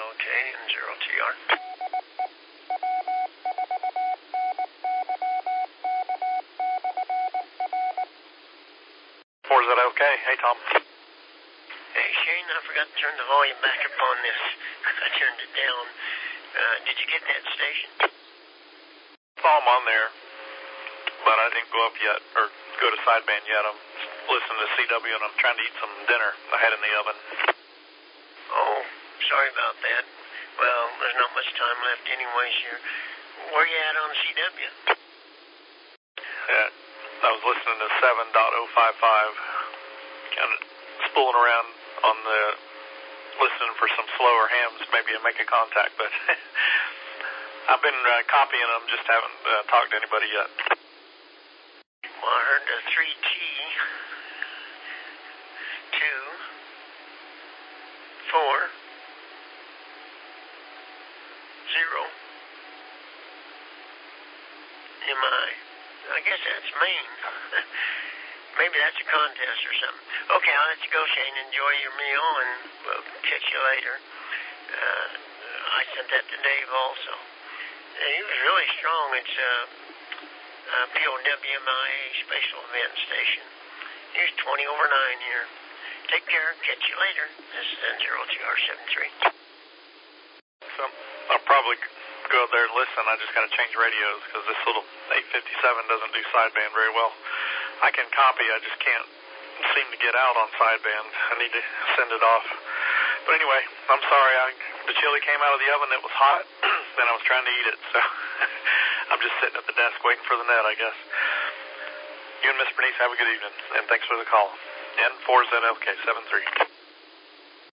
okay, and 0TR. 4Z okay? Hey, Tom. Hey, Shane, I forgot to turn the volume back up on this. I turned it down. Did you get that station? Saw him on there, but I didn't go up yet, or go to sideband yet. I'm listening to CW, and I'm trying to eat some dinner I had in the oven. Oh, sorry about that. Well, there's not much time left anyways here. Where you at on CW? Yeah, I was listening to 7.055, kind of spooling around on the, listening for some slower hams, maybe to make a contact, but I've been copying them, just haven't talked to anybody yet. Well, I heard the 3T, 2, 4, 0, MI. I guess that's Maine. Maybe that's a contest or something. Okay, I'll let you go, Shane. Enjoy your meal, and we'll catch you later. I sent that to Dave also. He was really strong. It's POWMIA Special Event Station. Here's 20 over 9 here. Take care. Catch you later. This is N0TR73. So I'll probably go there and listen. I just got to change radios because this little 857 doesn't do sideband very well. I can copy, I just can't seem to get out on sideband. I need to send it off. But anyway, I'm sorry. The chili came out of the oven. It was hot. Then I was trying to eat it. So I'm just sitting at the desk waiting for the net, I guess. You and Miss Bernice have a good evening. And thanks for the call. N4ZLK73.